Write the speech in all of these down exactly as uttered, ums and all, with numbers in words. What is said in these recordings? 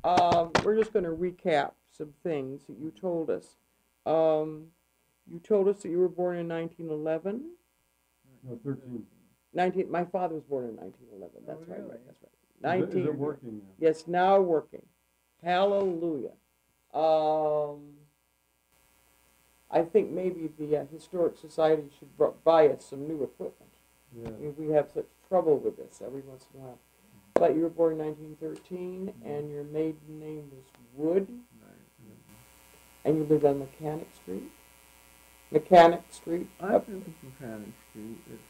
Um, we're just going to recap some things that you told us. Um, you told us that you were born in nineteen eleven. No, thirteen. nineteen. My father was born in nineteen eleven. Oh, That's right. really? Right. That's right. Is it, is nineteen. it working now? Yes, now working. Hallelujah. Um, I think maybe the uh, Historic Society should bu- buy us some new equipment. Yeah. We, we have such trouble with this every once in a while. But you were born in nineteen thirteen, and your maiden name was Wood, Right. and you lived on Mechanic Street. Mechanic Street. I Up- think it's Mechanic Street. It's,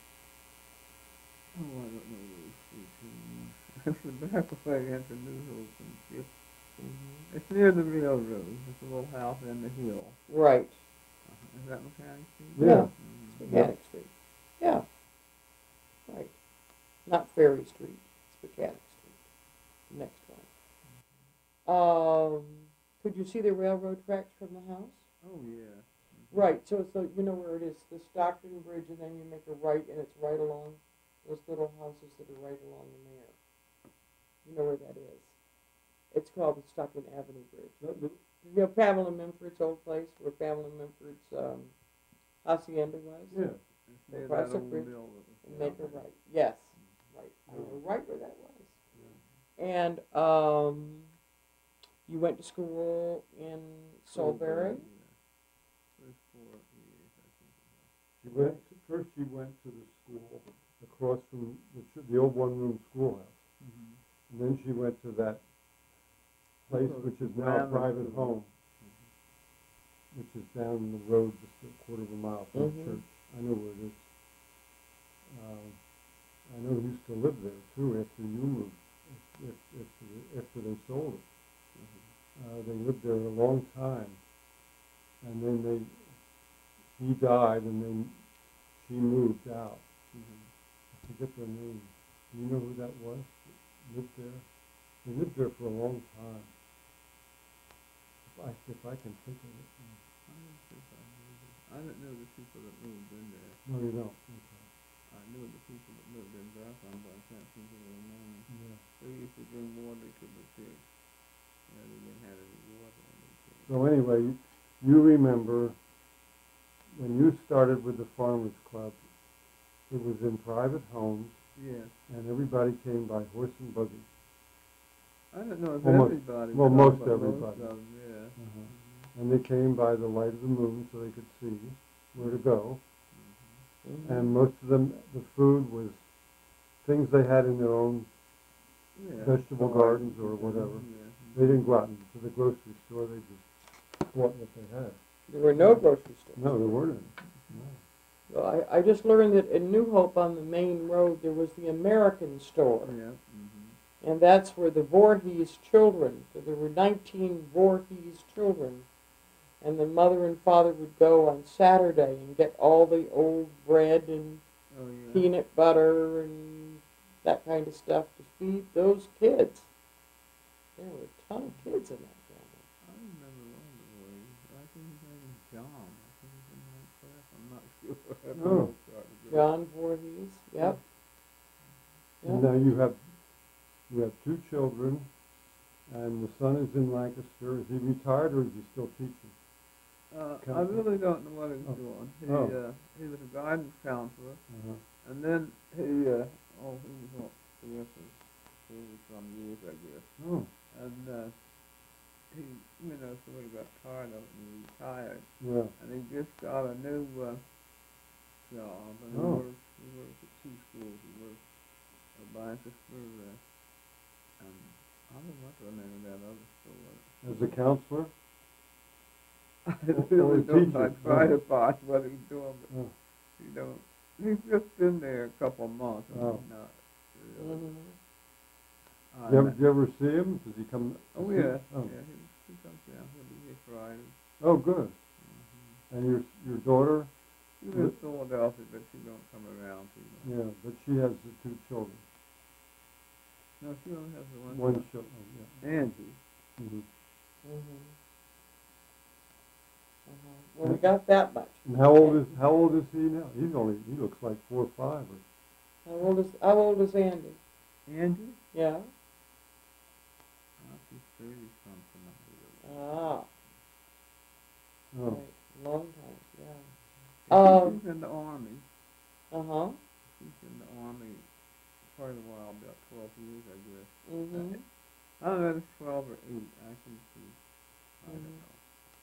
oh, I don't know where the street is. It's the back way into New Hope and Fifth. Mhm. It's near the railroad. It's a little house in the hill. Right. Uh-huh. Is that Mechanic Street? Yeah. Yeah. Mhm. It's Mechanic Street. Yeah. Right. Not Ferry Street. It's Mechanic Street. Next one. Um, could you see the railroad tracks from the house? Oh, yeah. Mhm. Right. So, so you know where it is, the Stockton Bridge, and then you make a right, and it's right along those little houses that are right along there. You know where that is? It's called the Stockton Avenue Bridge. That- that- You know Pamela Minford's old place, where Pamela Minford's um, hacienda was? Yeah. It's near Across that the old bridge building. And make a right. Yes. Right. I know Yeah. right where that was. Yeah. And um, you went to school in Solberry. Yeah. First four years, I think it was. She went, first she went to the school across from the, ch- the old one-room schoolhouse. Mhm. And then she went to that place, Oh, which is the now a grammar private school. home, which is down the road just a quarter of a mile from Mhm. the church. I know where it is. Um, I know who used to live there too after you moved, after, after, after they sold it. Mhm. Uh, they lived there a long time, and then they, he died, and then she moved out. Mhm. I forget their name. Do you know who that was? that Lived there. They lived there for a long time. If I, if I can think of it. I don't think I knew the, I didn't know the people that moved in there. No, you don't. Okay. I knew the people that lived in Bethlehem, but I can't think of their names. Yeah. They used to bring water to the church. Yeah, they didn't have any water in the church. So anyway, you, you remember when you started with the Farmers Club, it was in private homes, Yes. and everybody came by horse and buggy. I don't know if Almost- everybody. well, come, most but everybody. Most of them, yeah. Uh-huh. And they came by the light of the moon so they could see where to go. Mhm. And most of them, the food was things they had in their own. Yeah. Vegetable gardens or whatever. Yeah. They didn't go out to the grocery store. They just bought what they had. There were no grocery stores. No, there weren't any. No. Well, I, I just learned that in New Hope on the main road there was the American store. Yeah. Mm-hmm. And that's where the Voorhees children, so there were nineteen Voorhees children, and the mother and father would go on Saturday and get all the old bread and Oh, yeah. peanut butter and that kind of stuff to feed those kids. There were a ton of kids in that family. I remember one of the boys. I think his name is John. I think he's in that class. I'm not sure. I don't Oh. know if I was- John Voorhees, yep. And Yep. now you have you have two children, and the son is in Lancaster. Is he retired or is he still teaching? Uh, I Counselor? really don't know what he's Oh. doing. He Oh. uh, he was a guidance counselor, Uh-huh. and then he uh, oh he was on the rest of thirty some years I guess, Oh, and uh, he you know sort of got tired of it and he retired, yeah. and he just got a new uh, job, and he Oh. works he works at two schools. He works at Lancaster, uh, and I don't know what the name of that other school. As a counselor? I Or- or really a don't. teacher. I try Oh. to find what he's doing, but Oh. he don't. He's just been there a couple of months. and Oh. he's not really. Mhm. Uh, Do you, ever, do you ever see him? Does he come? to oh see- yeah, Oh, yeah. He, he comes down. He'll be here Friday. oh good. Mm-hmm. And your your daughter? She lives in Philadelphia, but she don't come around too much. Yeah, but she has the two children. No, she only has the one. One son. child. Oh, yeah. Angie. Mm-hmm. Mhm. Uh-huh. Well, we got that much. And how old is how old is he now? He's only he looks like four or five. Or, How old is How old is Andy? Angie? Yeah. Uh, she's thirty something, I believe. Ah, Oh, right, long time, yeah. And Um, She's in the army. Uh-huh, She's in the army quite a while, about twelve years, I guess. mm-hmm, I don't know, it's twelve or eight. I can see. I don't Mhm. know.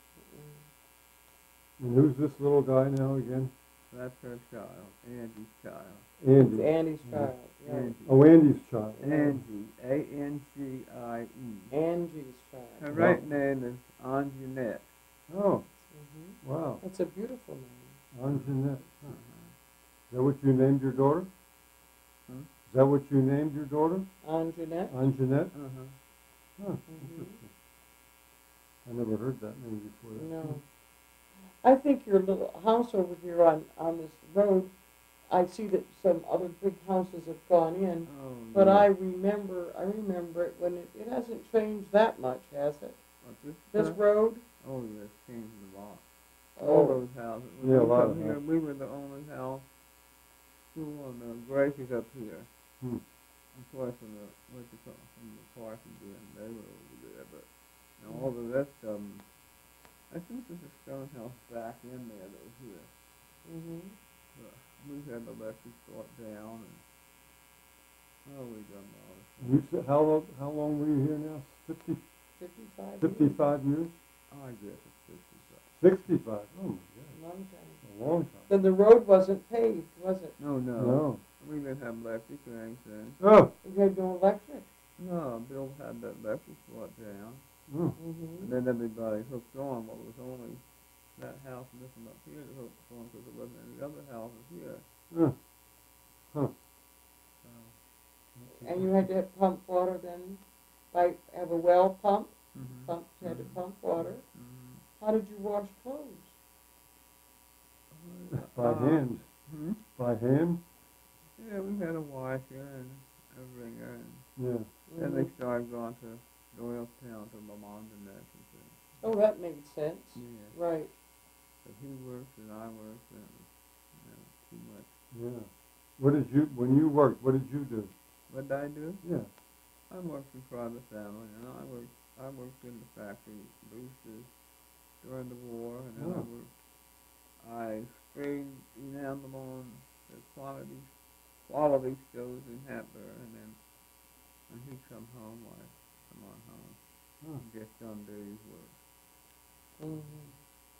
and who's this little guy now again? That's her child, Angie's child. it's Andy. Andy's Yeah. child, right, Angie. Oh, Andy's child. Angie. A N G I E. Angie's Her child. right name is Anjanette. Oh, Mm-hmm. wow. That's a beautiful name. Anjanette. Huh. Uh-huh. Is that what you named your daughter? Hmm? Is that what you named your daughter? Anjanette? Anjanette? Uh-huh. Huh, Mhm. interesting. I never heard that name before. No. I think your little house over here on, on this road, I see that some other big houses have gone in, Oh, but yeah. I remember, I remember it when it, it hasn't changed that much, has it? What, this This stuff? road? Oh, yeah, it's changed a lot. All Oh, those houses. When Yeah, a we lot come of here, houses. we were the only house. School on the Gracies up here. Hmm. Of course, from the what you call from the Parsons and they were over there, but now all the rest of them. I think there's a stone house back in there that was here. mm-hmm. But we had the electric brought down, and oh, we done a lot of stuff. You said, how long, how long were you here now? Fifty, Fifty-five years. fifty-five years? I guess it's fifty-five. Sixty-five? Oh my God, Long time. a long time. Then the road wasn't paved, was it? No, no, No. we didn't have electric or anything. Oh, You had no electric. No, Bill had that electric brought down, oh, Mm-hmm. and then everybody hooked on. Well, it was only that house and this one up here that hooked on because there wasn't any other houses here. oh, huh. So, And you had to have pump water then, like have a well pump, mm-hmm. pump, you had to pump water. Mm-hmm. How did you wash clothes? By Uh, hand, Hmm? by hand? Yeah, we had a washer and a wringer, and Yeah. then Mhm. they started going to Doylestown to Lamont and that and things. Oh, that made sense. Yeah, Right. but he worked and I worked, and it was, you know, too much. Yeah. What did you, when you worked, what did you do? What did I do? Yeah. I worked in private family, and I worked. I worked in the factory boosters during the war, and then I Oh. worked. I sprayed enamel on the quality quality shows in Hatboro, and then when he come home, I come on home. Oh. Just done days work. Mm-hmm.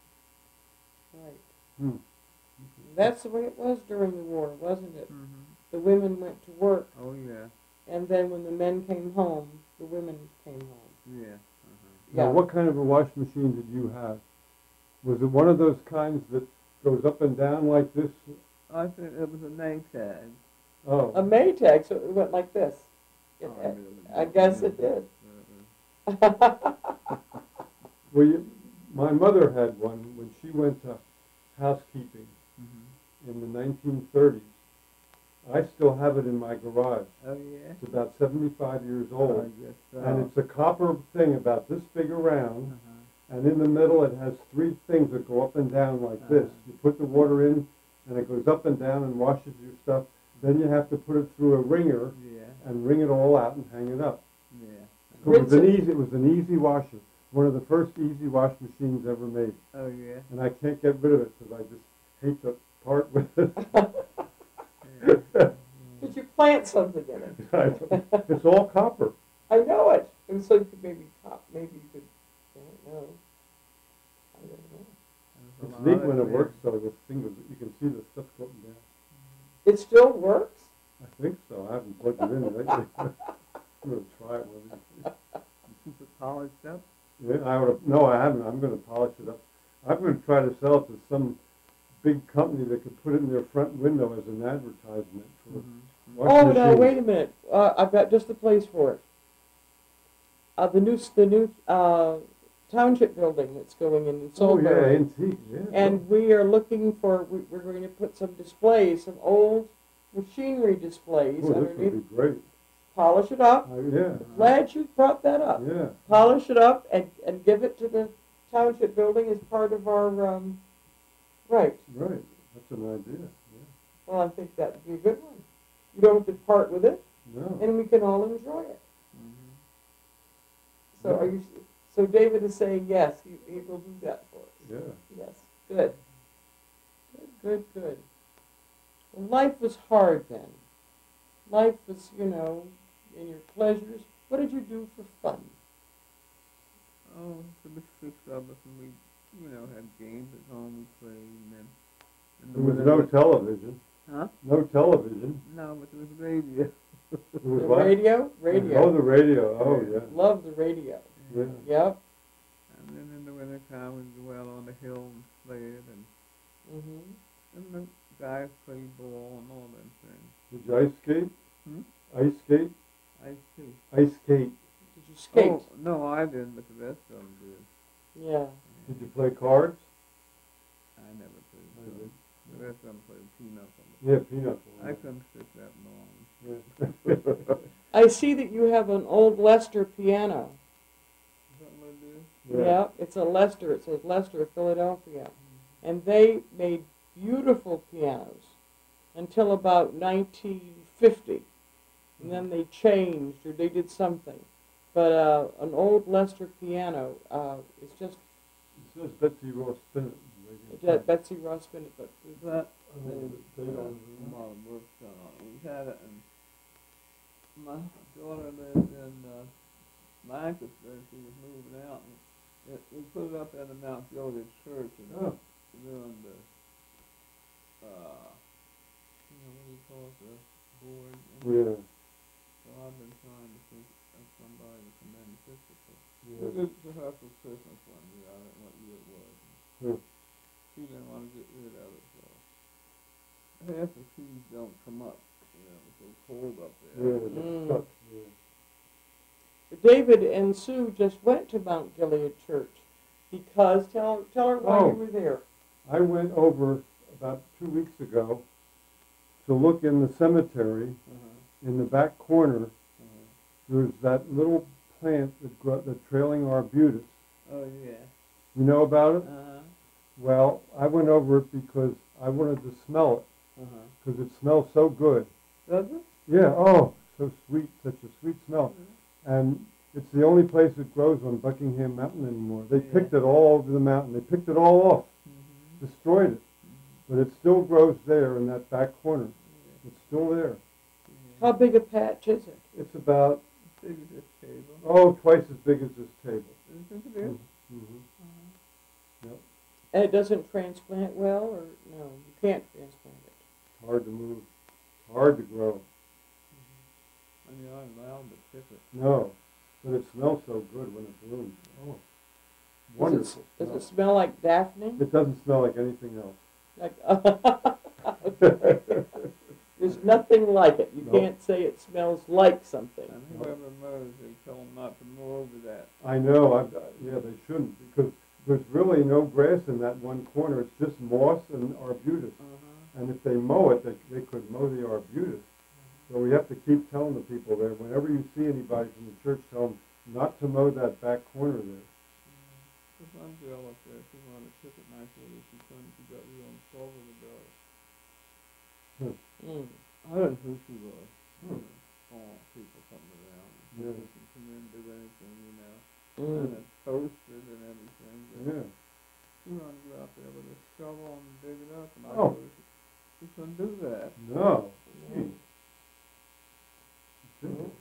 Right. Hmm. That's the way it was during the war, wasn't it? Mm-hmm. The women went to work, Oh yeah, and then when the men came home, the women came home. yeah. Uh-huh. Now, Yeah. what kind of a wash machine did you have? Was it one of those kinds that goes up and down like this? I think it was a name tag. Oh. A Maytag, so it went like this. It, Oh, I really I don't guess know. it did. But it was- Well, you, my mother had one when she went to housekeeping Mhm. in the nineteen thirties. I still have it in my garage. Oh yeah. It's about seventy-five years I old. guess so. And it's a copper thing about this big around. Uh-huh. And in the middle, it has three things that go up and down like this. Uh-huh. You put the water in, and it goes up and down and washes your stuff. Then you have to put it through a wringer Yeah. and wring it all out and hang it up. Yeah. So it was an Rinse it. easy, it was an easy washer. One of the first easy wash machines ever made. Oh yeah. And I can't get rid of it because I just hate to part with it. Yeah. Did you plant something in it? I don't- It's all copper. I know it. And so you could maybe top, maybe you could, I don't know. I don't know. There's a It's lot neat of when it things. works though, the thing is, you can see the stuff going down. It still works? I think so. I haven't plugged it in lately. I'm gonna try it one of these days. You keep it polished up. Yeah, I would, no, I haven't. I'm gonna polish it up. I'm gonna try to sell it to some big company that could put it in their front window as an advertisement for Mm-hmm. wash Oh, no, machines. wait a minute. Uh, I've got just the place for it. Uh, the new, s- the new, uh, township building that's going in in Oh, yeah, Salisbury. antique, yeah. And we are looking for, we, we're going to put some displays, some old machinery displays Oh, this would underneath. be great. Polish it up. Uh, yeah, Glad you brought that up. yeah. Polish it up and, and give it to the township building as part of our, um, right. Right. That's an idea. Yeah. Well, I think that would be a good one. You don't have to part with it, No. and we can all enjoy it. Mm-hmm. So are you, so David is saying yes, he, he will do that for us. Yeah. Yes, good. Good, good, good. Well, life was hard then. Life was, you know, in your pleasures. What did you do for fun? Oh, there was six of us, and we, you know, had games at home. We played, and then in the There was winter, no we- television. Huh? No television. No, but there was radio. It The was what? radio? Oh, Radio. the radio. Oh, yeah. Love the radio. Yeah. Yep. And then in the winter time, we'd go out on the hill and sled, and Mm-hmm. and the guys played ball and all them things. Did you ice skate? Hmm? Ice skate? I see. Ice skate. Did you skate? Oh, no, I didn't, but the rest of them did. Yeah. Did you play cards? I never played. I cards. did. The rest of them played pinochle. Yeah, peanut. I couldn't sit that long. Yeah. I see that you have an old Lester piano. Is that what it is? Yeah. It's a Lester. It says Lester of Philadelphia. And they made beautiful pianos until about nineteen fifty. And then they changed or they did something. But uh, an old Lester piano uh, is just It says Betsy Ross Bennett. uh, Betsy Ross Bennett. But Is that I don't know the date on it. a lot of work done on it. We had it, and my daughter lived in uh, Lancaster. She was moving out, and it, we put it up in the Mount Gilded Church, and Oh. it ruined the, uh, you know, what do you call it, the board. And Yeah. So I've been trying to think of somebody to come in and fix it. But Yeah. it was to her for Christmas one year. I don't know what year it was. Hmm. She didn't want to get rid of it, so half the keys don't come up. You know, it's so cold up Yeah, there. it's Mm. stuck. Yeah. David and Sue just went to Mount Gilead Church because, tell, tell her why Oh. you were there. I went over about two weeks ago to look in the cemetery. Uh-huh. In the back corner, Uh-huh. there's that little plant that gro- the trailing arbutus. Oh yeah. You know about it? Uh-huh. Well, I went over it because I wanted to smell it Uh-huh. because it smells so good. Does it? Yeah, oh, so sweet, such a sweet smell. And it's the only place it grows on Buckingham Mountain anymore. They Yeah. picked it all over the mountain. They picked it all off, Mm-hmm. destroyed it. But it still grows there in that back corner. It's still there. How big a patch is it? It's about, Big as this table. oh, twice as big as this table. Isn't it? Mm-hmm. And it doesn't transplant well, or no, you can't transplant it. Hard to move, hard to grow. I mean, I'm allowed to pick it. No, but it smells so good when it blooms. Oh, Does it, wonderful. does smell. it smell like Daphne? It doesn't smell like anything else. Like, there's nothing like it. You No. can't say it smells like something. And whoever mows, they tell them not to mow over that. I know, I, yeah, they shouldn't, because there's really no grass in that one corner. It's just moss and arbutus. Uh-huh. And if they mow it, they, they could mow the arbutus. So we have to keep telling the people there, whenever you see anybody from the church, tell them not to mow that back corner there. There's one girl up there, she wanted to pick it nicely, she couldn't, she got real insulted about it. Mm. I don't know who she was. Hmm. Oh, people coming around. Yeah. She can come in and do anything, you know. Mm. And it's posted and everything. But Yeah. she wanted to go out there with a shovel and dig it up, and I Oh. told her she, she couldn't do that. No. No. Gee. Nope.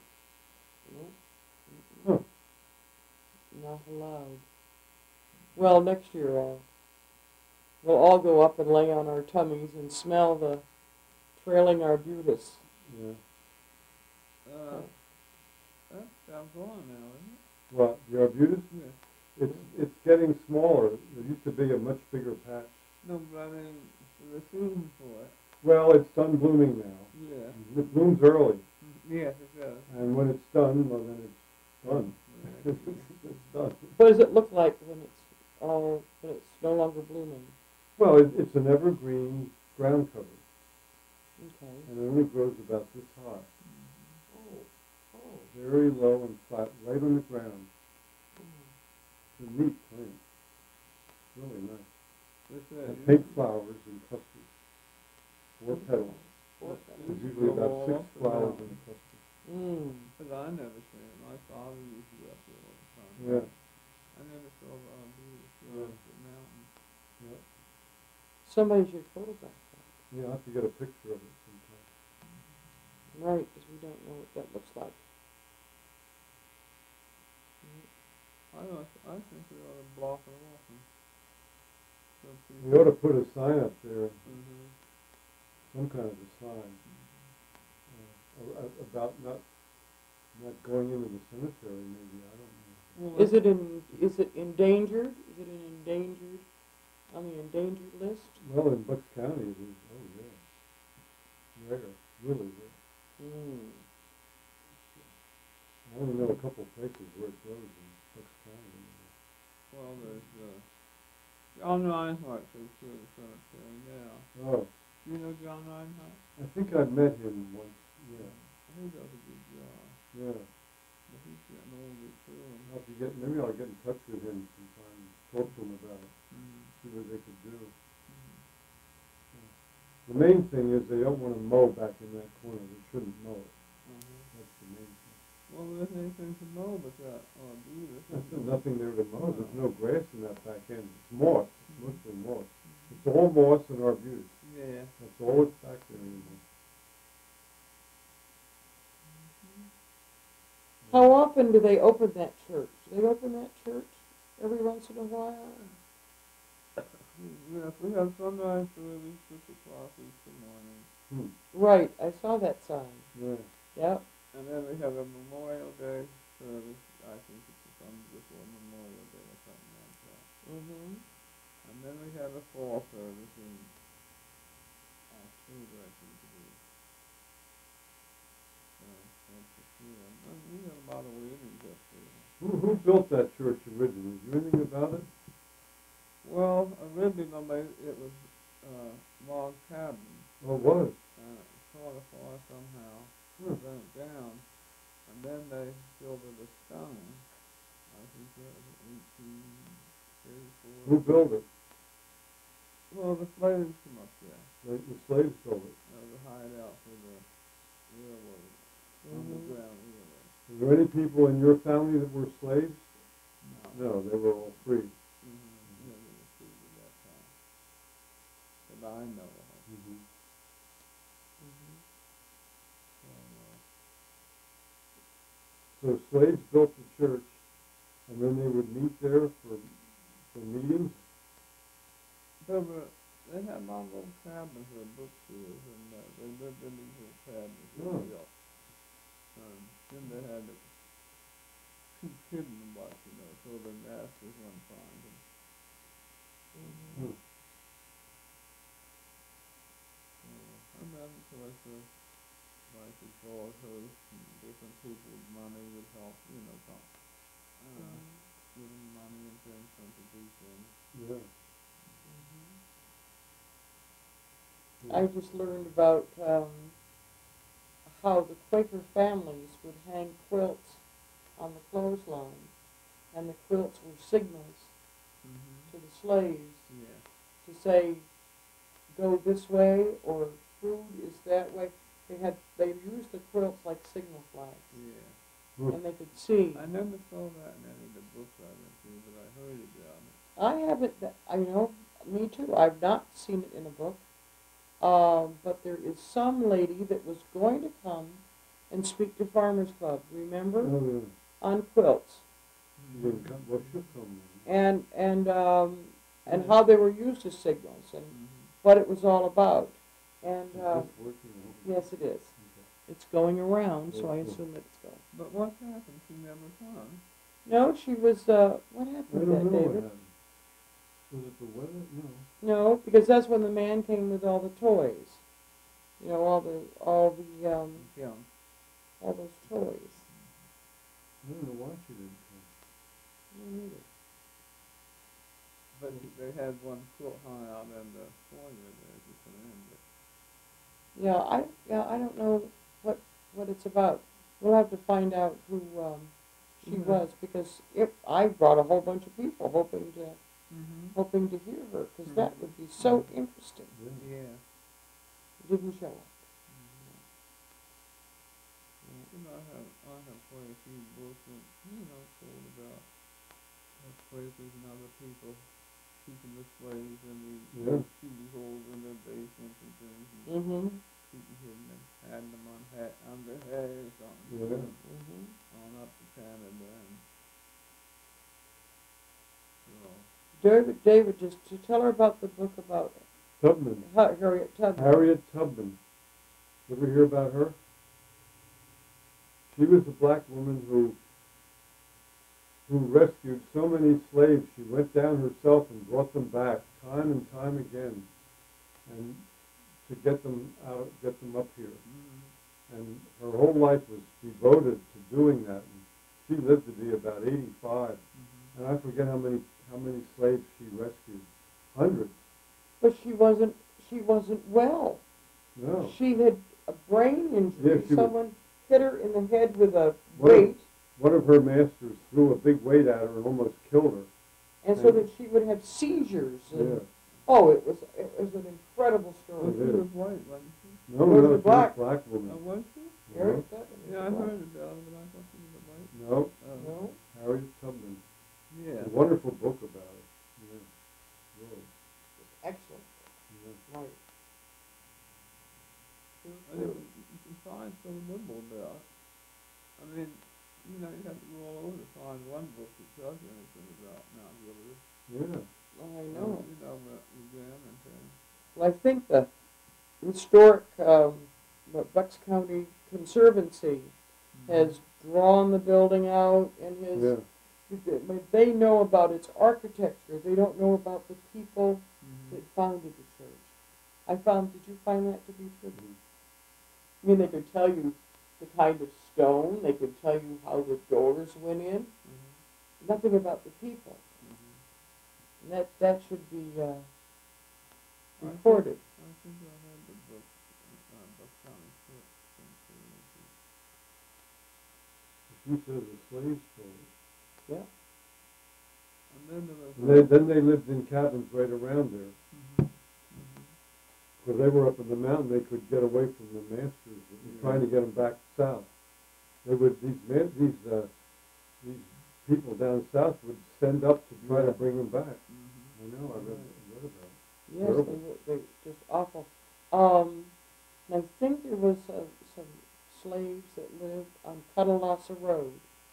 Huh. Not allowed. Well, next year I'll, we'll all go up and lay on our tummies and smell the trailing arbutus. Yeah. Uh, that's about gone now, isn't it? What, the arbutus? Yeah. It's, it's getting smaller. There used to be a much bigger patch. No, but I mean, the season for it. Well, it's done blooming now. Yeah. It blooms early. Yes, it does. And when it's done, well, then it's done. Yeah. It's done. What does it look like when it's all, when it's no longer blooming? Well, it, it's an evergreen ground cover, Okay. and it only grows about this high. Oh, oh. Very low and flat, right on the ground. It's a neat plant. Really nice. What's that? And pink flowers and clusters. Four petals. Four There's petals. usually about six Off the flowers mountain. in a cluster. Mm. Cause I never seen it. My father used to go up there all the time. Yeah. I never saw a lot of beavers go Yeah. up the mountain. Yeah. Somebody should photograph that. Yeah, I'll have to get a picture of it sometime. Right, because we don't know what that looks like. I don't, I think we ought to block it off and so people. We ought to put a sign up there, Mm-hmm. some kind of a sign, uh, a- about not, not going into the cemetery maybe, I don't know. Is it in, is it endangered? Is it an endangered, on the endangered list? Well, in Bucks County it is, oh yeah, rare, really rare. Mm. I only know a couple of places where it grows in Bucks County. Well, there's, uh, John Reinhardt takes care of the cemetery now. Oh, You know John Reinhardt? I think I've met him once, yeah, He does a good job. yeah. But he's getting older too. And, I'll have to get, maybe I'll get in touch with him sometime, and talk to him about it, mm-hmm. see what they could do. Mm-hmm. The main thing is they don't want to mow back in that corner, they shouldn't mow it, Uh-huh. that's the main thing. Well, there's anything to mow but that, uh, beaver. There's nothing there to mow, there's no grass in that back end, it's moss, it's mostly moss. It's all moss and arbutus, Yeah. that's all that's back there anymore. How often do they open that church? Do they open that church every once in a while? Yes, we have sunrise service, six o'clock each morning. Hmm, Right, I saw that sign. yeah, Yep. And then we have a Memorial Day service, I think it's some before Memorial Day or something like that. Mm-hmm. And then we have a fall service in October, I think it is. Uh, that's the year. And we have a lot of weddings up there. who, who built that church originally, do you know anything about it? Well, originally it was uh, log cabin, Oh, it was, and it caught afire somehow, Hmm. burnt down, and then they filled it with stone. I think that was eighteen thirty-four. who built it? Well, the slaves come up there. The, the slaves built it. Uh, the hideout for the railroad, Mhm. underground railroad. Were there any people in your family that were slaves? No. No, they were all free. Mm-hmm. Yeah, they were free at that time. That I know of. Mm-hmm. So, uh, So slaves built the church, and then they would meet there for, for meetings? There were, they had my little cabins or bookstores, and uh, they lived in these little cabins that Oh. they built. Um, then they had to keep hidden a bunch, you know, so the masters wouldn't find them. Hmm. So, and then, of course, the, like the dog host and different people with money would help, you know, come, uh, give them money and things, them to do things. Yeah. I just learned about um, how the Quaker families would hang quilts on the clothesline, and the quilts were signals Mm-hmm. to the slaves Yeah. to say, go this way, or food is that way. They had, they used the quilts like signal flags, Yeah. Hmm. and they could see. I never saw that in any of the books I went through, but I heard about it. I haven't, th- I know, me too, I've not seen it in a book. Um, but there is some lady that was going to come and speak to Farmers Club, remember? Oh, yeah. On quilts. She didn't come, well, she'll come. And, and, um, and how they were used as signals and Mm-hmm. what it was all about. And, Is uh, this working? yes, it is. Okay. It's going around, so I Yeah, cool. assume that it's going. But what happened? She never come. No, she was, uh, what I happened don't to that, know what David? happened. Was it the weather? No. No, because that's when the man came with all the toys. You know, all the, all the, um, Yeah. all those toys. I don't know why she didn't come. Me neither. But they had one quilt hung out in the foyer there at the end. But Yeah, I, yeah, I don't know what, what it's about. We'll have to find out who, um, she Mhm. was, because it, I brought a whole bunch of people hoping to, mm-hmm. hoping to hear her, because that would be so interesting. Yeah. Yeah. Didn't show up. You I have, I have quite a few books that, you know, told about uh, Quakers and other people keeping the slaves in the Yeah. shooting holes in their basements and things, and Mm-hmm. keeping hidden them, hiding them on hat, under hay or something, Yeah. put 'em Mm-hmm. on up to Canada, and so, David, David, just to tell her about the book about Tubman. Ha- Harriet Tubman. Harriet Tubman. You ever hear about her? She was a black woman who who rescued so many slaves. She went down herself and brought them back time and time again, and to get them out, get them up here. mm-hmm. And her whole life was devoted to doing that. And she lived to be about eighty-five, Mm-hmm. and I forget how many how many slaves she rescued. Hundreds. But she wasn't. She wasn't well. No. She had a brain injury. Yeah, she was- Someone hit her in the head with a What a- weight, One of her masters threw a big weight at her and almost killed her. and so that she would have seizures. And, Yeah. Oh, it was it was an incredible story. Well, she is. was white, wasn't she? No, Was no, it she black? was a black Oh, woman. was she? Harriet Tubman. was Yeah, I black. heard about it, but I thought she was a white. No, Oh. No, Harriet Tubman. Yeah. A wonderful book about it. Yeah. Really. it's excellent. Yeah. Right. I think you you can find so little about it. I mean, you know, you have to go all over to find one book that tells you anything about Mount Gilead. Yeah. I know. You know, about Louisiana and things. Well, I think the historic um, the Bucks County Conservancy has drawn the building out and has. Yeah. But they know about its architecture. They don't know about the people Mm-hmm. that founded the church. I found. Did you find that to be true? Mhm. I mean, they could tell you the kind of stone. They could tell you how the doors went in. Mm-hmm. Nothing about the people. Mm-hmm. And that that should be uh, I think- recorded. I think I had the book, uh, Bucks County Church. She says a slave story. Yeah. And then there was. And they, then they lived in cabins right around there. Mm-hmm. Mm-hmm. Because they were up in the mountain, they could get away from the masters that were Yeah. trying to get them back south. They would these man, these uh, these people down south would send up to try Yeah. to bring them back. Mm-hmm. I know. I read, I read about it. Yes, they Terrible. were. They were just awful. Um, I think there was uh, some slaves that lived on Cuddalassa Road,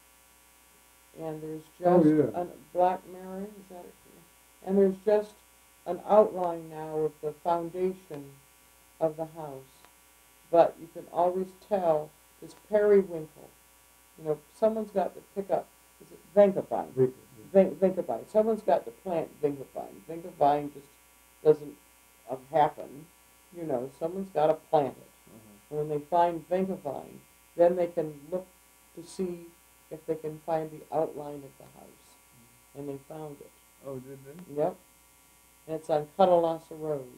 and there's Oh, just yeah. a Black Mary. Is that it? And there's just an outline now of the foundation of the house, but you can always tell it's periwinkle. You know, someone's got to pick up. Is it Venkavine? They- Vin- Vinkavine. Someone's got to plant Vinkavine. Vinkavine just doesn't uh, happen. You know, someone's got to plant it. Uh-huh. And when they find Vinkavine, then they can look to see if they can find the outline of the house. And they found it. Oh, did they? Yep. And it's on Cuddalassa Road.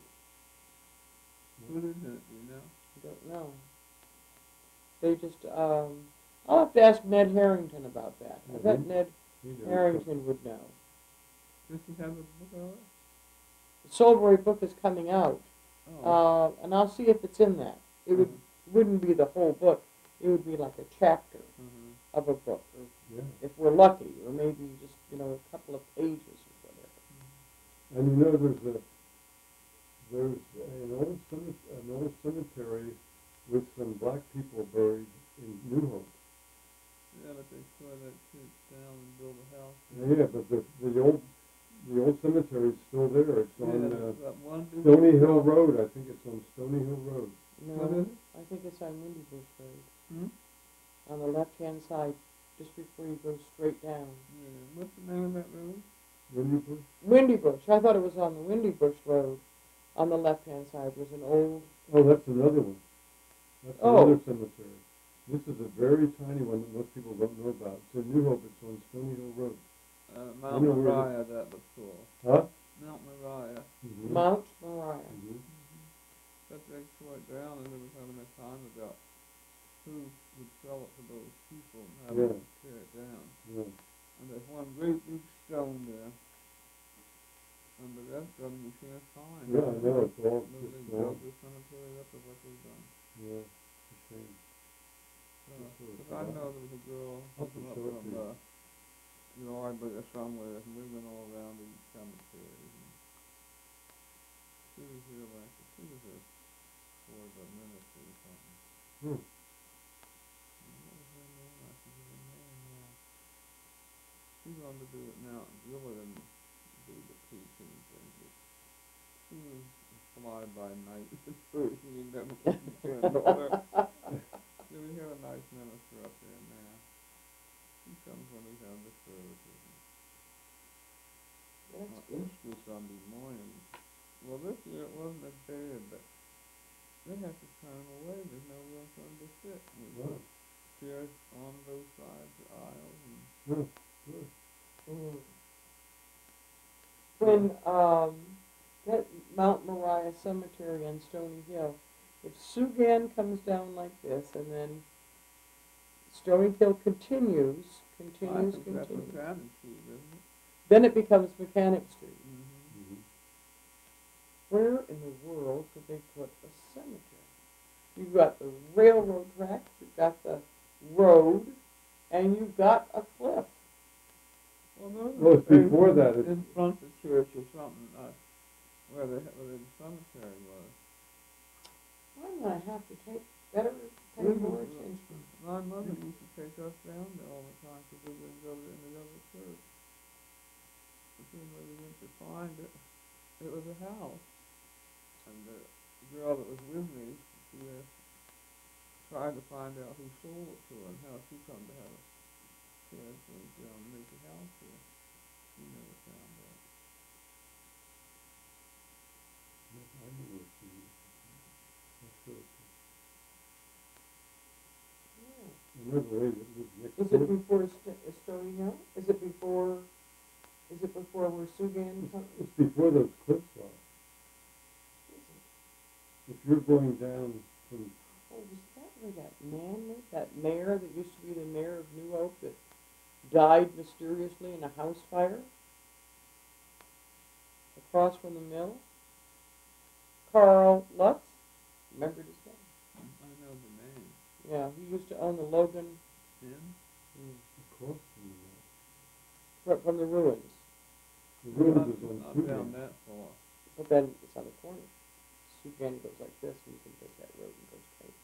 Who did it, do you know? I don't know. They just, um, I'll have to ask Ned Harrington about that. I bet Mhm. Ned he knows. Harrington would know. Does she have a book on it? The Soulbury book is coming out. Oh. Uh, and I'll see if it's in that. It would, Mhm. wouldn't be the whole book. It would be like a chapter Mhm. of a book, or Yeah. if we're lucky, or maybe just, you know, a couple of pages or whatever. And you know, there's a there's an old cemetery, an old cemetery with some black people buried in New Hope. Yeah, but they tore that shit down and built a house. Yeah, but the the old the old cemetery is still there. It's Yeah, on uh, there's that one big- Stony Hill Road. I think it's on Stony Hill Road. What No, is it? I think it's on Windy Bush Road. Hmm? On the left-hand side, just before you go straight down. Yeah, what's the name of that road? Windy Bush? Windy Bush. I thought it was on the Windy Bush Road. On the left-hand side was an old. Oh, that's another one. That's Oh. another cemetery. This is a very tiny one that most people don't know about. It's in New Hope. It's on Stony Hill Road. Uh, I Mount know where the- Moriah, that was called. Huh? Mount Moriah. Mm-hmm. Mount Moriah. Mm-hmm. But they tore it down and they were having a time about who would sell it to those people and how Yeah. they would tear it down. Yeah. And there's one great big stone there. And the rest of them you can't find. Yeah, I know. It's all Nobody just built gone. the cemetery up to what they've done. Yeah, it's a shame. Uh, sort of 'cause I know there was a girl I'll looking up show it to from, you. uh, yard there somewhere, and we went all around these cemeteries, and she was here like, she was here for the ministry or something. Hmm. And what was her name? I forget her name now. She wanted to do it now, really didn't do the preaching thing, but she was a fly-by-night person, you never could depend on her. Yeah, we have a nice minister up there now. He comes when we have the services. That's On good. Easter Sunday morning. Well, this year it wasn't as bad, but they have to turn away. There's no room for them to sit. We Wow. put chairs on both sides of the aisles, and Yeah, good. Mm. When, um, that Mount Moriah Cemetery on Stony Hill, if Sugan comes down like this and then Stony Hill continues, I continues, think that's continues, Mechanic Street, isn't it? then it becomes Mechanic Street. Mm-hmm. Mhm. Where in the world could they put a cemetery? You've got the railroad tracks, you've got the road, and you've got a cliff. Well, there was Well, a it's before space that, in- it's- in front of the church or something, uh, where the, where the cemetery was. I'm gonna have to take better, pay We more was, uh, attention. My mother used to take us down there all the time, because we didn't go to any other church. But then when we went to find it, it was a house. And the girl that was with me, she asked, tried to find out who sold it to her and how she come to have a kid when she um, moved the house here. She never found out. Yeah, I know where she is. I'll show it to you. Another lady that lives next Is door. it before St- uh, Stony Hill? Is it before, is it before where Sugan comes? It's before those cliffs are. If you're going down from, Oh, was that where that man lived? That mayor that used to be the mayor of New Hope that died mysteriously in a house fire? Across from the mill? Carl Lutz? Remembered his name? I know the name. Yeah, he used to own the Logan, Jim? mm, across from that, fr- from the ruins. the ruins Not, is on not two down days. that far. But then it's on the corner. Sugan goes like this, and you can take that road and go straight.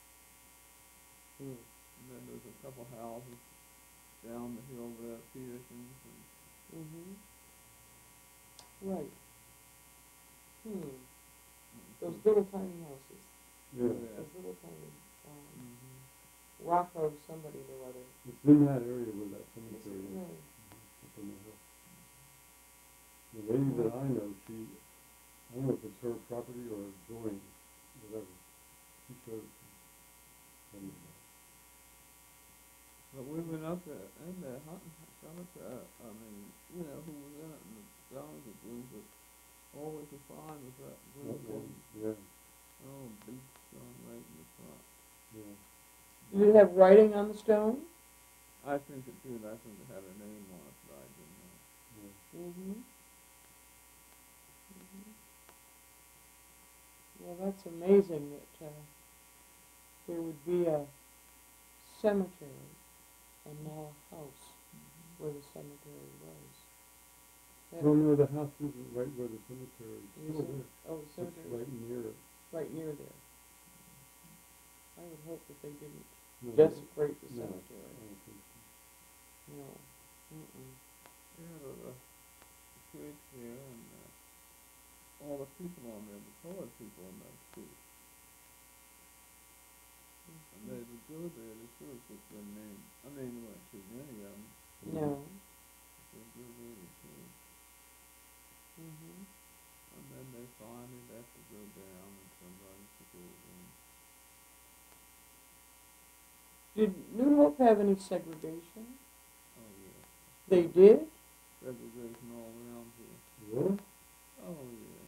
Mm. And then there's a couple houses down the hill there, Peterson's, and Mm-hmm. Right. Hmm. Those little tiny houses. Yeah, Yeah. Those little tiny, um, mm-hmm. Rocco somebody or other. it's in that area where that Is it cemetery is, really? up on the hill. The lady that I know, she, I don't know if it's her property or joint, whatever, she showed it to me. I don't know. But we went up there, in there hunting cemetery, I mean, you know, who was in it, and the stones that we was always to find was that That little one, bitty, yeah, oh, big stone right in the front. yeah. Did it have writing on the stone? I think it did, I think it had a name on it, but I didn't know. Yeah. Mm-hmm. Mm-hmm. Well, that's amazing that, uh, there would be a cemetery and not a house where the cemetery was. That- No, no, the house isn't right where the cemetery is, Is still it? there. Oh, the It's cemetery right near it. right near there. I would hope that they didn't No, desecrate the no, I cemetery. don't think so. No. Mm-mm. Yeah, there was a church there, and, uh, all the people on there, the colored people on that street. And they would go there to church with their name, I mean, there weren't too many of them, No. they'd go there to church. Mm-hmm. And then they finally let it go down, and somebody took over, and Did New Hope have any segregation? oh, yeah. They did? Segregation all around here. Really? Oh, yeah.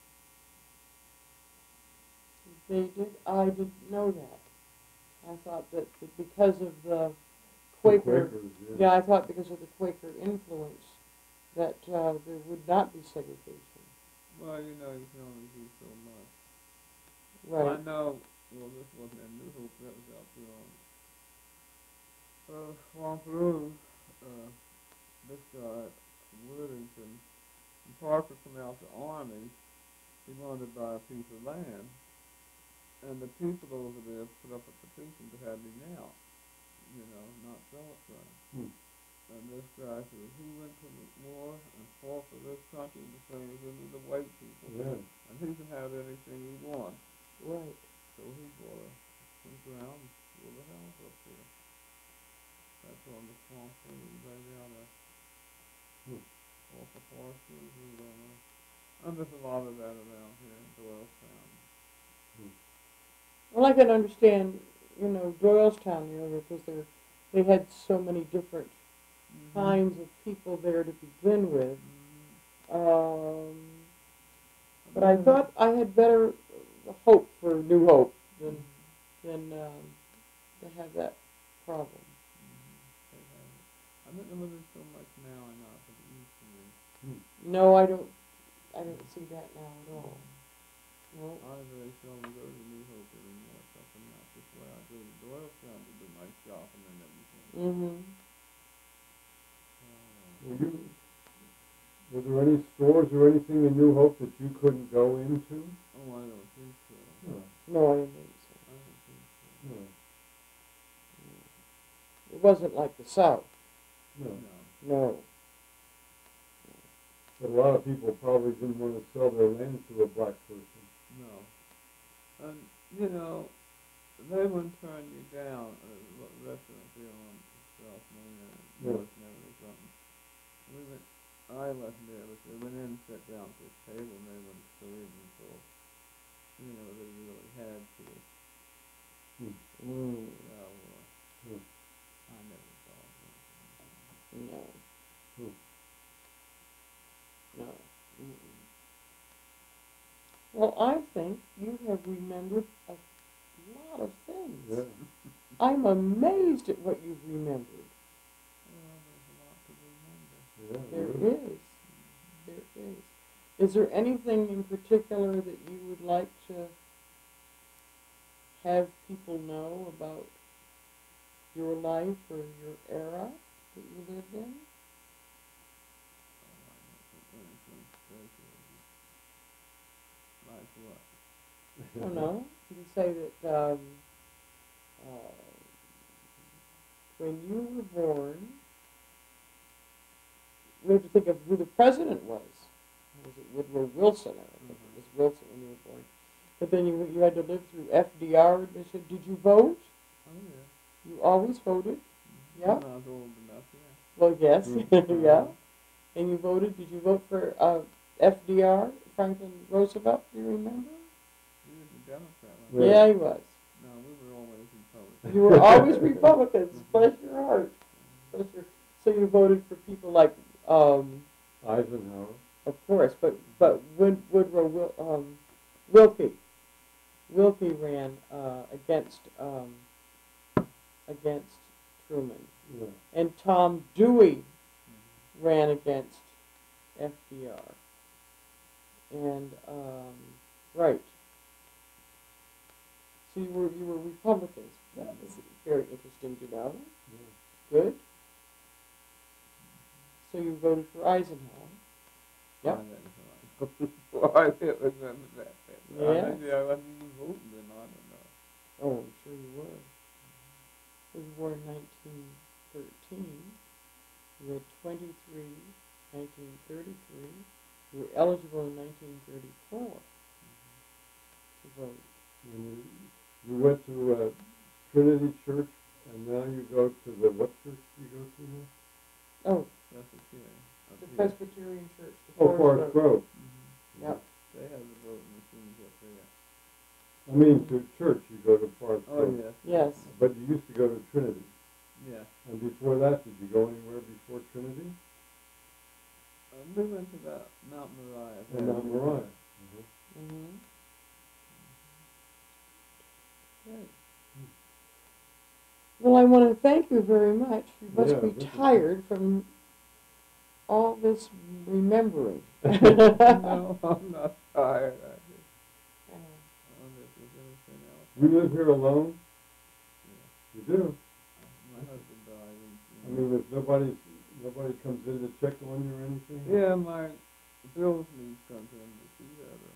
They did? I didn't know that. I thought that that because of the Quaker, The Quakers, yeah. yeah, I thought because of the Quaker influence that uh, there would not be segregation. Well, you know, you can only do so much. Right. I know, well, this wasn't in New Hope, that was out there on uh, Swamp Room, uh, this guy, Woodington, when Parker come out the Army, he wanted to buy a piece of land, and the people over there put up a petition to have him out, you know, not sell it to him. Hmm. And this guy said, he went to the war and fought for this country the same as any of the white people. Yeah. And he can have anything he wants. Right. So he bought a, some ground and built a house up there. That's on the swamp road right down there. Hmm. Off of Forest Road on there. And there's a lot of that around here in Doylestown. Hmm. Well, I can understand, you know, Doylestown, you know, because they're, they had so many different Mm-hmm. kinds of people there to begin with. Mm-hmm. Um, but I thought I had better hope for New Hope than than um, to have that problem. Mm-hmm. I don't know there's so much now and not for the east of me. Hmm. No, I don't. I don't see that now at all. No. I very seldom go to New Hope anymore, so I'm not this way. I go to Doylestown to do my shopping and everything. Mm-hmm. Were you, were there any stores or anything in New Hope that you couldn't go into? Oh, I don't think so. No. No, I didn't think so. I don't think so. No. It wasn't like the South. No. No. No. But a lot of people probably didn't want to sell their land to a black person. No. And, you know, they wouldn't turn you down at a restaurant there on South Main or Yeah. North Main or something. We went, I wasn't there, but they went in and sat down at this table and they wouldn't serve until, you know, they really had to. Hmm. Mm. So, uh, Hmm. I never saw it. No. Hmm. No. Mm-mm. Well, I think you have remembered a lot of things. Yeah. I'm amazed at what you've remembered. Well, there's a lot to remember. Yeah. There really. is. There is. Is there anything in particular that you would like to have people know about your life or your era that you lived in? Oh, I don't think anything special. Like what? I don't know. You say that um, uh, when you were born, we have to think of who the president was. Was it Woodrow Wilson? I think it was Wilson when you were born. But then you you had to live through F D R. They said, did you vote? Oh, yeah. You always voted. Yeah. I'm not old enough, yeah. Well, yes, Mhm. yeah. And you voted. Did you vote for uh, F D R, Franklin Roosevelt? Do you remember? He was a Democrat. Yeah. Right? Yeah, he was. No, we were always Republicans. You were always Republicans. Bless your heart. Bless your. So you voted for people like, um, Eisenhower. of course, but but Wood, Woodrow Wil, um, Wilkie. Wilkie ran uh, against um, against Truman, Yeah. and Tom Dewey Mhm. ran against F D R. And um, right. So you were you were Republicans. That was very interesting to know. Yeah. Good. So you voted for Eisenhower. Yep. I didn't know. Well, I didn't remember that. Yeah. I think I wasn't even voting then, I don't know. Oh, I'm sure you were. You were born in nineteen thirteen. You were twenty-three, nineteen thirty-three. You were eligible in nineteen thirty-four to vote. And you, you went to uh, Trinity Church, and now you go to the, what church do you go to now? Oh, That's a kid. the Presbyterian Church. The Oh, Forest Grove. Mm-hmm. Yep. They have the voting machines up there. I mean, to church, you go to Forest Oh, Grove. yes. Yes. But you used to go to Trinity. Yeah. And before that, did you go anywhere before Trinity? Uh, we went to that Mount Moriah. And Mount Moriah. Mm-hmm. Good. Well, I want to thank you very much. You must Yeah, be this is- tired from all this remembering. No, I'm not tired. I just Uh, wonder if there's anything else. You live here alone? Yeah. You do? My husband died mean, if nobody, nobody comes in to check on you or anything? Yeah, my Bill's niece comes in, but she had a,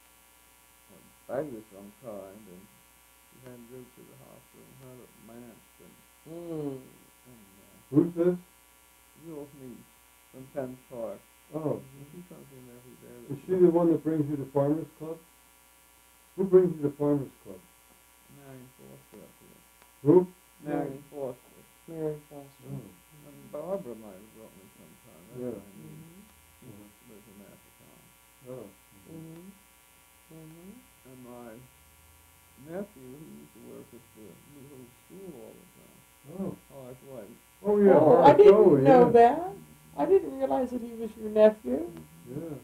a baby of some kind, and she had to go to the hospital and had a match, and, Mm. and uh, Who's this? Bill's niece from Penn Park. Oh, And she comes in every day. is she the one that brings you to Farmers Club? Who brings you to Farmers Club? Marion Foster up here. Who? Marion Foster. Mary Foster. Oh, And Barbara might have brought me sometime. That's Yeah. what I mean. Mhm. She Uh-huh. lives in African. oh. Mhm. Mhm. And my nephew, he used to work at the New Hope School all the time. Oh, Horace White. oh yeah, Oh, I Horace didn't Owen, know yeah. that. I didn't realize that he was your nephew. Yeah, And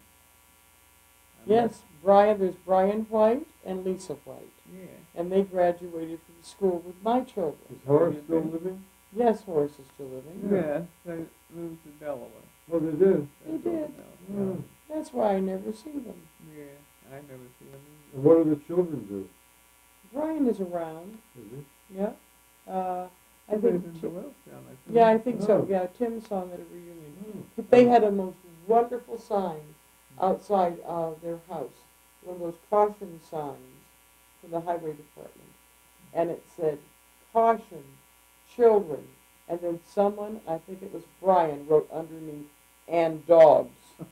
Yes, Brian. There's Brian White and Lisa White, Yeah. and they graduated from school with my children. is Horace you still been? living? Yes, Horace is still living. Yeah. They moved to Delaware. Oh, they did? They That's did. all now. Yeah. That's why I never see them. Yeah. I never see them And either. what do the children do? Brian is around. Is he? Yeah. Uh, I He think. lives in Ti- Doylestown, I think. yeah, I think so. Oh. Yeah, Tim saw him at a reunion. Oh. They had a most wonderful sign outside of their house, one of those caution signs from the highway department, and it said, "Caution, children," and then someone, I think it was Brian, wrote underneath, "and dogs."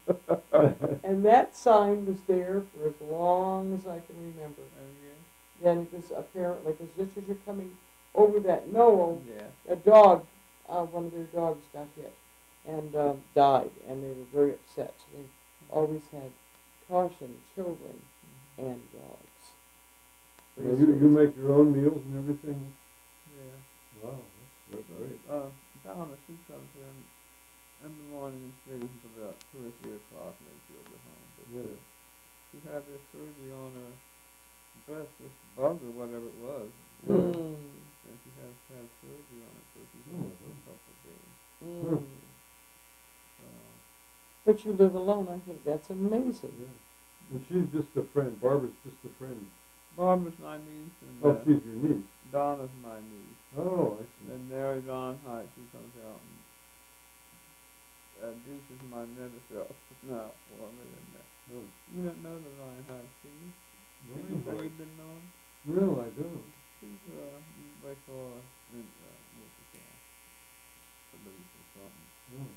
And that sign was there for as long as I can remember. Oh, And it was apparently, because just as you're coming over that knoll, yeah. a dog, uh, one of their dogs got hit and um, died, and they were very upset. So they always had caution, children and dogs. And you, you make your own meals and everything? Yeah. Wow, that's So, great. uh, Donna, she comes in in the morning and stays until about two or three o'clock, and then she'll go home. But Yeah. uh, she had this surgery on her breast, this bug or whatever it was, Mm. and she has to have surgery on it, so she's Oh, home for a wow. couple of days. Mm. So, But you live alone. I think that's amazing. Yeah. And she's just a friend, Barbara's just a friend. Barbara's my niece, and Oh, uh, she's your niece. Donna's my niece. Oh, I And see. then Mary Dawn Height, she comes out and uh, juices my medicine now for me. And, uh, Oh, you don't know the Ryan Height, do you? no, Did you say I- you've been known? no, I don't. She's, uh, they call her, in, uh, what's it called? Police or something. Oh,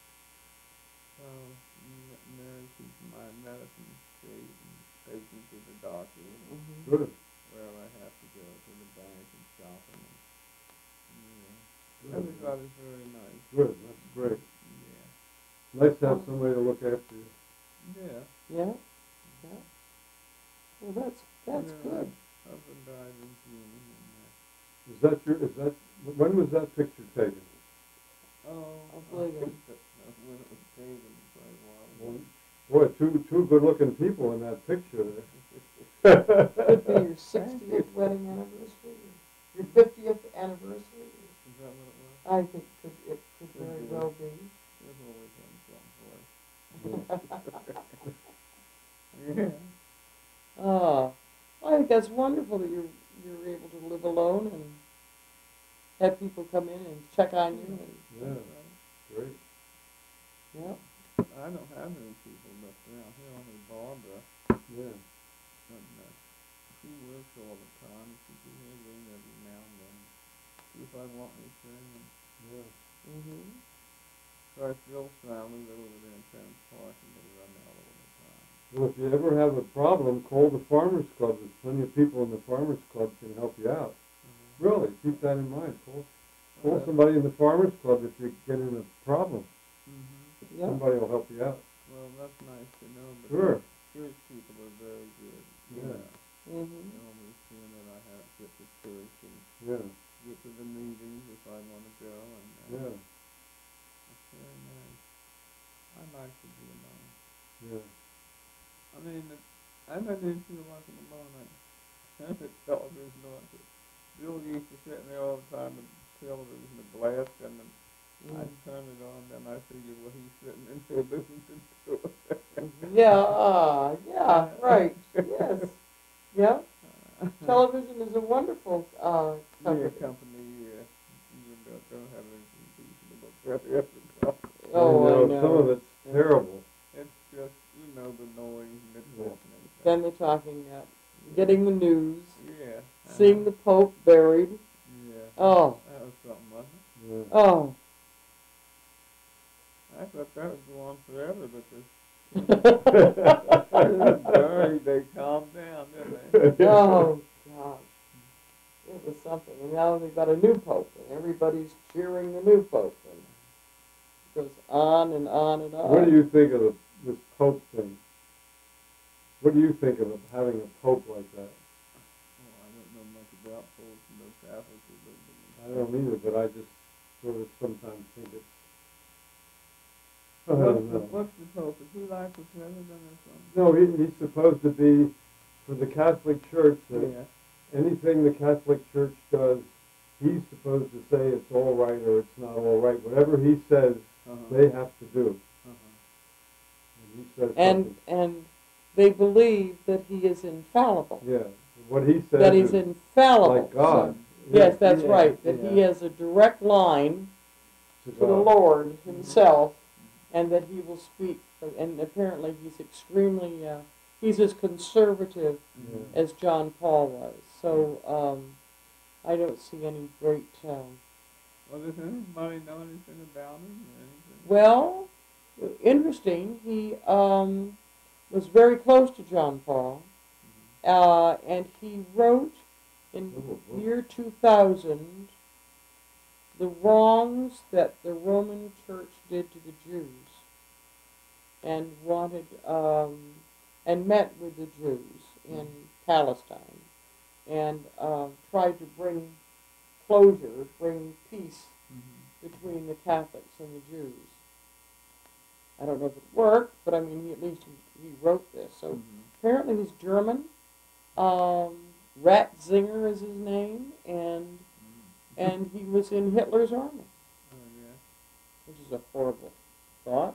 So, M- Mary keeps my medicine straight and takes me to the doctor and Mhm. good, where I have to go to the bank and shopping. And, yeah. good. Everybody's very nice. Good, that's great. Yeah. Nice to have somebody to look after you. Yeah. Yeah. Yeah. Well, that's that's Yeah. good. Husband died in June. And, uh, Is that your, is that, when was that picture taken? oh, Of William. I picked it uh, when it was taken quite a while ago. Boy, two, two good-looking people in that picture there. Could be your sixtieth wedding anniversary, your fiftieth anniversary. Is that what it was? I think could, it could Could very be. well be. There's always been something for it. Yeah. Ah, I think that's wonderful that you're you're able to live alone and have people come in and check on you. And, Yeah, great. yeah. I don't have any people left around here, only Barbara. Yeah. And, uh, she works all the time. She can hear me every now and then. See if I want anything. And Yeah. Mhm. of course, Bill's family live over there in Penn Park, and they run out all the time. Well, if you ever have a problem, call the Farmers Club. There's plenty of people in the Farmers Club can help you out. Really, keep that in mind. Call, call Okay. somebody in the Farmers Club if you get in a problem. Mm-hmm. Yeah. Somebody will help you out. Well, that's nice to know. But Sure. church people are very good. Yeah. Mhm. They always seeing that I have to get to church and Yeah. get to the meetings if I want to go. And uh, Yeah. it's very nice. I like to be alone. Yeah. I mean, it, I don't even feel like I'm alone. I turn the television on. But Bill used to sit there all the time with the television, the blast, and then I'd Mm. turn it on, then I figured, well, he's sitting in there listening to it. Yeah. Ah. Yeah. Right. Yes. Yeah. Uh, Television is a wonderful uh, Yeah, company. company, yeah. You don't, don't have anything decent really have to talk. Oh, I You know. Some of it's terrible. It's just, you know, the noise and the Yeah. talking. Then they're talking, uh, getting the news, Yeah. seeing the Pope buried. Yeah. Oh, That was something, wasn't Yeah. oh. it? I thought that would go on forever, but this buried, they calmed down, didn't they? Oh, gosh. It was something. And now they've got a new Pope, and everybody's cheering the new Pope. And it goes on and on and on. What do you think of the, this Pope thing? What do you think of having a Pope like that? Oh, I don't know much about Popes and no Catholics who live in I don't either, but I just sort of sometimes think it's, I What's don't the, know. what's the Pope? Is he like the president or something? No, he, he's supposed to be, for the Catholic Church, that Yeah. anything the Catholic Church does, he's supposed to say it's all right or it's not all right. Whatever he says, Uh-huh. they have to do. Uh-huh. And he says And, something. and they believe that he is infallible. Yeah, what he says That he's is infallible. like God. Yes, that's Yeah, right. That he yeah. has a direct line to to the God. Lord himself, and that he will speak. And apparently he's extremely, uh, he's as conservative Yeah. as John Paul was. So um, I don't see any great. Um, Well, does anybody know anything about him or anything? well, interesting. He um, was very close to John Paul, uh, and he wrote in Oh, oh. year two thousand the wrongs that the Roman Church did to the Jews, and wanted um, and met with the Jews in Palestine, and uh, tried to bring closure, bring peace Mm-hmm. between the Catholics and the Jews. I don't know if it worked, but I mean, he, at least he, he wrote this. So Mm-hmm. apparently he's German. Um, Ratzinger is his name, and and he was in Hitler's army, Oh, yeah. which is a horrible thought.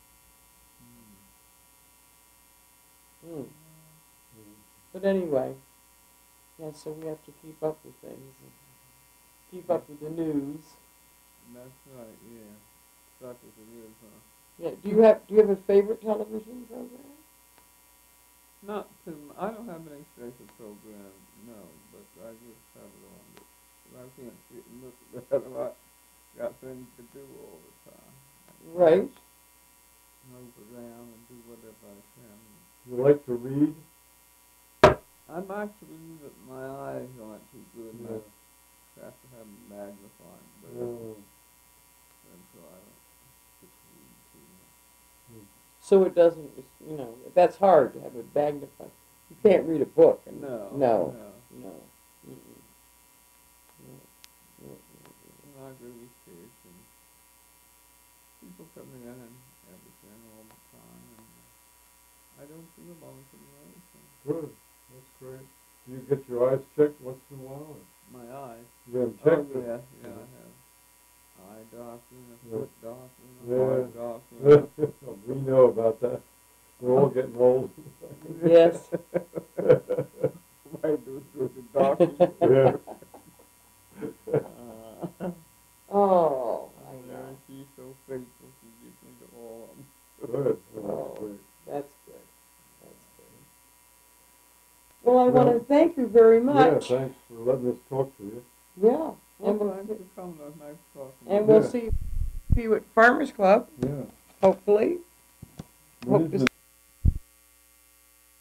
Hmm. But anyway, yeah, so we have to keep up with things, and keep up with the news. That's right, yeah. Such as it is, huh? Yeah, do you have do you have a favorite television program? Not too m- I don't have any special program, no, but I just have it on. But I can't sit and look at that. I got things to do all the time. Right. Move around and do whatever I can. You like to read? I'd like to read, but my eyes aren't too good. and Yeah. I have to have them magnifying, but Oh. and so I don't just read too much. So it doesn't, you know, that's hard to have it magnified. You can't read a book. And, No, No. no. No. Mm-mm. No. No, no, no. And I agree with kids and people coming in and everything all the time, and I don't feel lonesome or anything. Good, that's great. Do you get your eyes checked once in a while? Or My eyes. you have them Oh, checked? or- yeah, yeah, I have. Eye doctor, and a Yeah. foot doctor, and a Yeah. heart doctor. We know about that. We're all getting old. Yes. Why do go to doctors? Yeah. Uh, Oh, I and know. she's so faithful, she gives me to all of them. Good, well, Oh. that's great. That's good. That's good. Well, I want to Well, thank you very Yeah, much. thanks for letting us talk to you. Yeah. Well, And we'll, thanks for coming, it was nice talking to and you. we'll Yeah. see you at Farmers Club, Yeah. hopefully. When Hope is to the